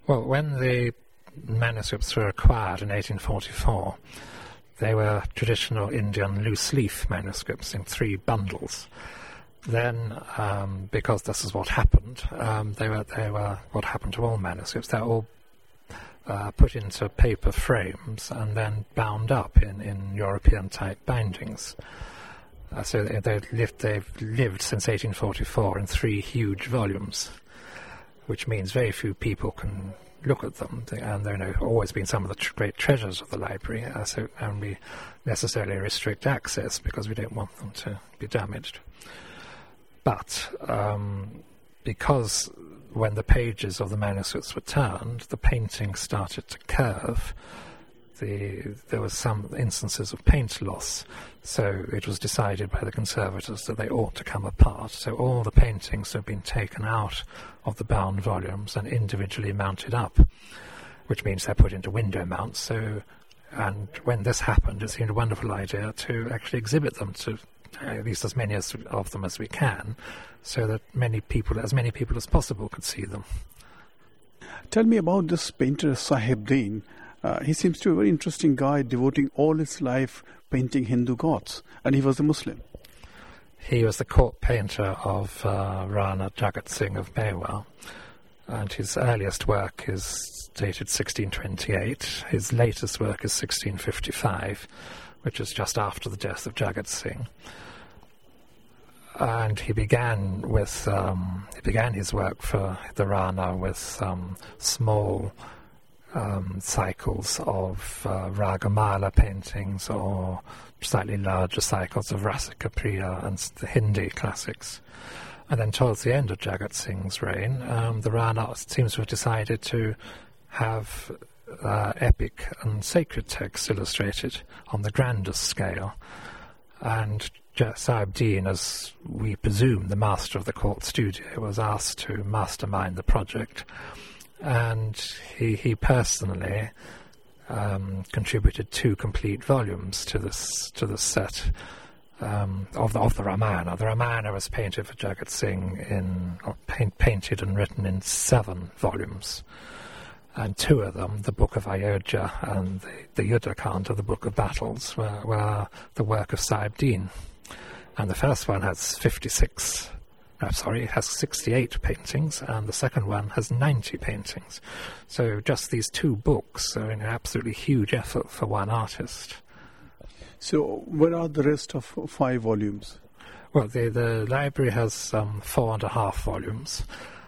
Well, when the manuscripts were acquired in 1844, they were traditional Indian loose-leaf manuscripts in 3 bundles. Then, because this is what happened, they were what happened to all manuscripts. They're all put into paper frames and then bound up in European-type bindings. So they've lived since 1844 in 3 huge volumes, which means very few people can look at them, and they've always been some of the great treasures of the library, and we necessarily restrict access because we don't want them to be damaged. But because when the pages of the manuscripts were turned, the painting started to curve, there was some instances of paint loss, so it was decided by the conservators that they ought to come apart. So all the paintings have been taken out of the bound volumes and individually mounted up, which means they're put into window mounts. And when this happened, it seemed a wonderful idea to actually exhibit them, to at least as many of them as we can, so that as many people as possible could see them. Tell me about this painter Sahibdeen. He seems to be a very interesting guy, devoting all his life painting Hindu gods, and he was a Muslim. He was the court painter of Rana Jagat Singh of Mewar, and his earliest work is dated 1628. His latest work is 1655, which is just after the death of Jagat Singh. And he began his work for the Rana with small cycles of Ragamala paintings, or slightly larger cycles of Rasika Priya and the Hindi classics. And then towards the end of Jagat Singh's reign, the Rana seems to have decided to have epic and sacred texts illustrated on the grandest scale. And Sahibdeen, as we presume the master of the court studio, was asked to mastermind the project. And he personally contributed 2 complete volumes to this set of the Ramayana. The Ramayana was painted for Jagat Singh painted and written in 7 volumes, and 2 of them, the Book of Ayodhya and the Yuddhakanda, the Book of Battles, were the work of Sahibdeen. And the first one has 68 paintings, and the second one has 90 paintings. So just these 2 books are an absolutely huge effort for one artist. So where are the rest of 5 volumes? Well, the library has 4.5 volumes.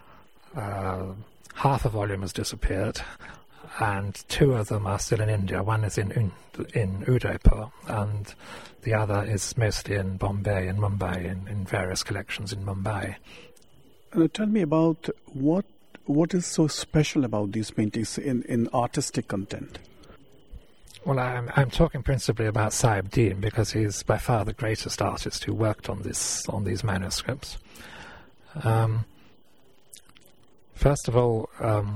Half a volume has disappeared, and 2 of them are still in India. One is in Udaipur, and the other is mostly in Bombay and Mumbai, in various collections in Mumbai. Tell me about what is so special about these paintings in artistic content. Well, I'm talking principally about Sahibdeen because he's by far the greatest artist who worked on these manuscripts. First of all,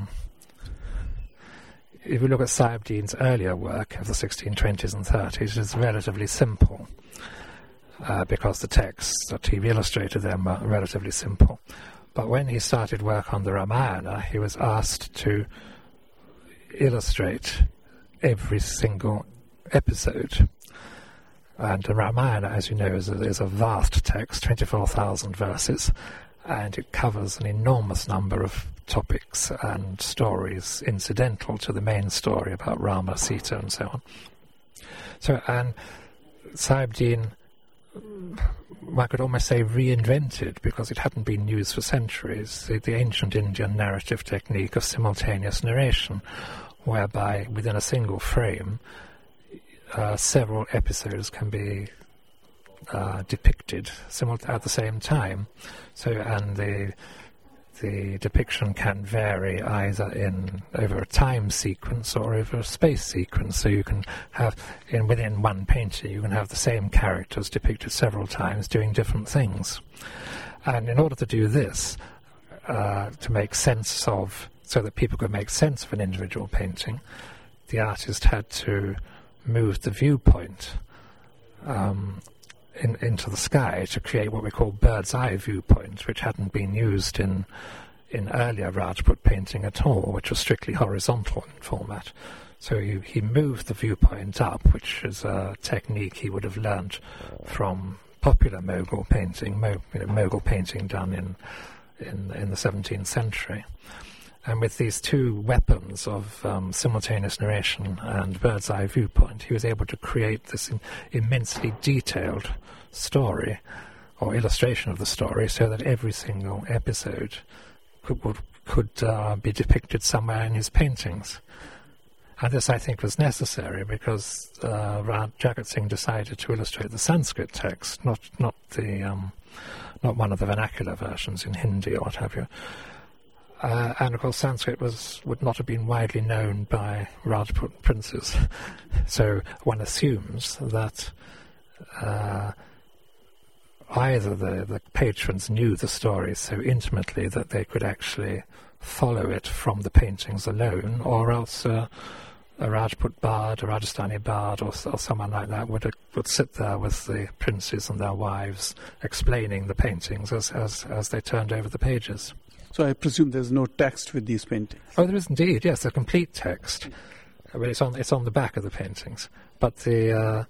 if you look at Sahibdeen's earlier work of the 1620s and 30s, it is relatively simple because the texts that he illustrated them were relatively simple. But when he started work on the Ramayana, he was asked to illustrate every single episode. And the Ramayana, as you know, is a vast text, 24,000 verses, and it covers an enormous number of topics and stories incidental to the main story about Rama, Sita, and so on. So, and Sahibdeen, one could almost say, reinvented, because it hadn't been used for centuries, the ancient Indian narrative technique of simultaneous narration, whereby within a single frame several episodes can be depicted at the same time. So, and the depiction can vary either over a time sequence or over a space sequence. So you can have, within one painting, you can have the same characters depicted several times doing different things. And in order to do this, to make sense of, so that people could make sense of an individual painting, the artist had to move the viewpoint into the sky to create what we call bird's eye viewpoint, which hadn't been used in in earlier Rajput painting at all, which was strictly horizontal in format. So he moved the viewpoint up, which is a technique he would have learnt from popular Mughal painting, Mughal painting done in the 17th century. And with these two weapons of simultaneous narration and bird's eye viewpoint, he was able to create this immensely detailed story or illustration of the story, so that every single episode could be depicted somewhere in his paintings. And this, I think, was necessary because Jagat Singh decided to illustrate the Sanskrit text, not one of the vernacular versions in Hindi or what have you. And of course, Sanskrit would not have been widely known by Rajput princes, so one assumes that either the patrons knew the story so intimately that they could actually follow it from the paintings alone, or else a Rajput bard, a Rajasthani bard, or someone like that would sit there with the princes and their wives explaining the paintings as they turned over the pages. So I presume there's no text with these paintings. Oh, there is indeed. Yes, a complete text. Well, it's on the back of the paintings, but the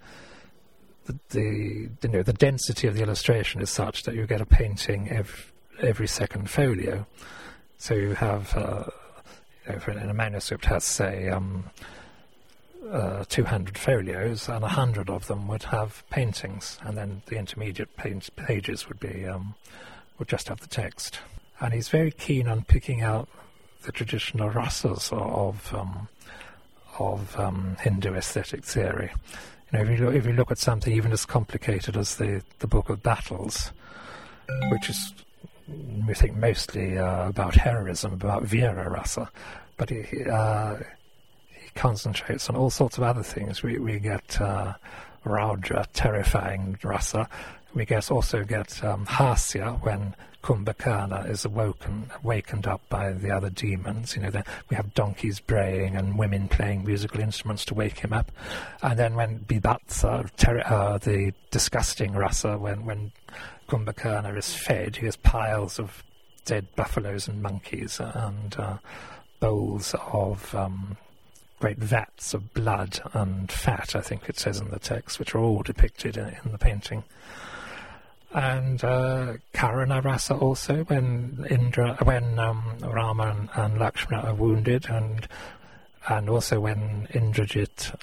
density of the illustration is such that you get a painting every second folio. So you have, in a manuscript has, say, 200 folios, and 100 of them would have paintings, and then the intermediate pages would just have the text. And he's very keen on picking out the traditional rasas of Hindu aesthetic theory. If you look at something even as complicated as the Book of Battles, which is, we think, mostly about heroism, about Veera Rasa, but he concentrates on all sorts of other things. We get Raudra, terrifying rasa. We also get Hasya, when Kumbhakarna is awakened up by the other demons. We have donkeys braying and women playing musical instruments to wake him up. And then when Bibatsa, the disgusting rasa, when Kumbhakarna is fed, he has piles of dead buffaloes and monkeys and bowls of great vats of blood and fat, I think it says in the text, which are all depicted in the painting. And Karana Rasa also, when Rama and Lakshmana are wounded, and also when Indrajit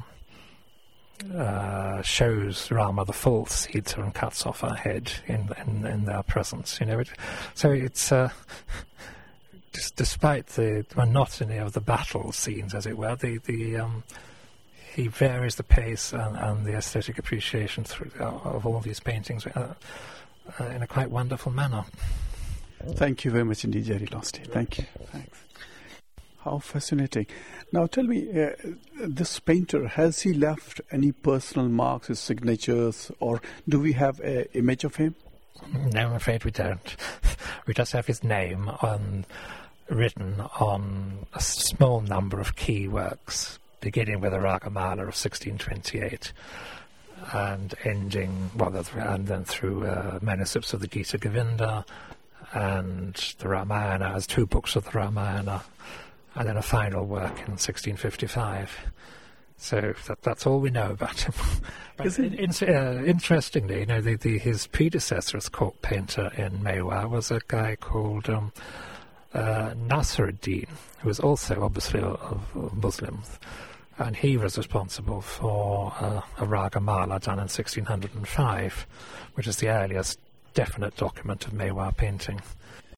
shows Rama the false Sita and cuts off her head in their presence. So it's despite the monotony of the battle scenes, as it were, he varies the pace and the aesthetic appreciation of all these paintings in a quite wonderful manner. Thank you very much indeed, Jerry Lasty. Thank you. Thanks. How fascinating. Now tell me, this painter, has he left any personal marks, his signatures, or do we have an image of him? No, I'm afraid we don't. We just have his name written on a small number of key works, beginning with a Ragamala of 1628 and ending, and then through manuscripts of the Gita Govinda and the Ramayana, as 2 books of the Ramayana, and then a final work in 1655. So that's all we know about him. Interestingly, his predecessor as court painter in Mewar was a guy called Nasiruddin, who was also obviously of Muslims, and he was responsible for a Ragamala done in 1605, which is the earliest definite document of Mewar painting.